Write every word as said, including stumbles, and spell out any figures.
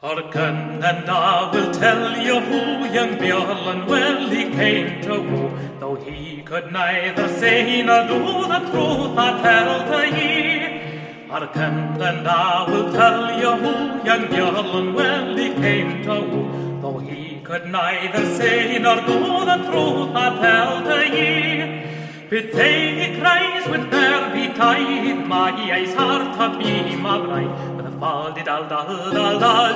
Hearken, and I will tell you who young Björn well he came to woo, though he could neither say nor do the truth I tell to ye. Hearken, and I will tell you who young Björn well he came to woo, though he could neither say nor do the truth I tell to ye. Pity he cries when there betide, my eyes heart to be my bride, with a fall dal dal dal dal.